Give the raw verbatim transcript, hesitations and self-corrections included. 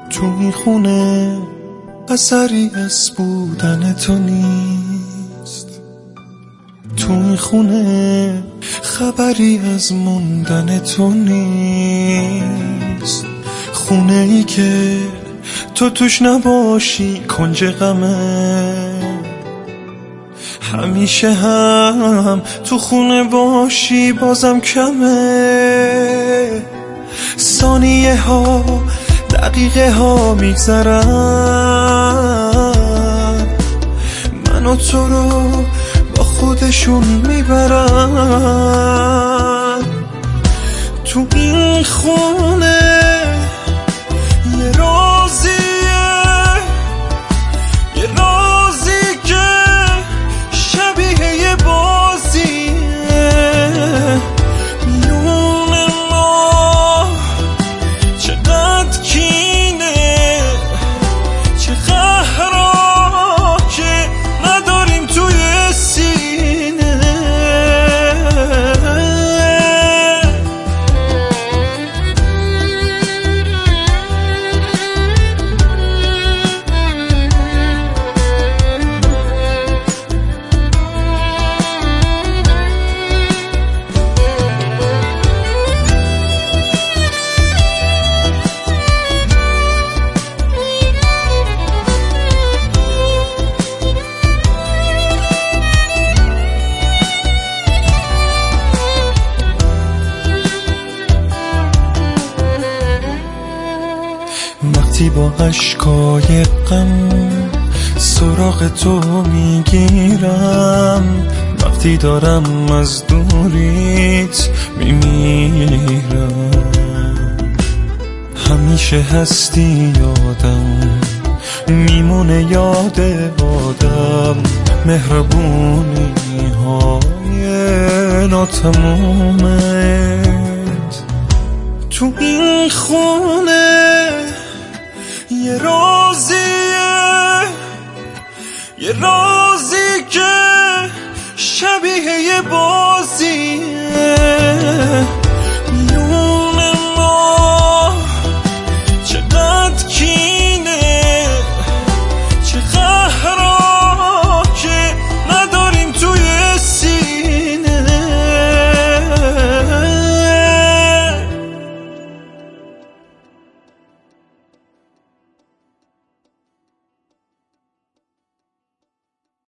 تو این خونه اثری از بودن تو نیست، تو این خونه خبری از موندن تو نیست. خونه ای که تو توش نباشی کنج غمه، همیشه هم تو خونه باشی بازم کمه. ثانیه ها دقیقه ها میگذرن، من و تو رو با خودشون میبرن. تو این خونه یه رازیه، یه رازی که شبیه یه بازیه. میون ما چقدر کینه، چه قهرها که نداریم توی سینه. وقتی با اشکای غم سراغ تو میگیرم، وقتی دارم از دوریت میمیرم، همیشه هستی یادم میمونه یاد آدم. مهربونی های ناتمومت تو این خونه یه رازیه، یه راز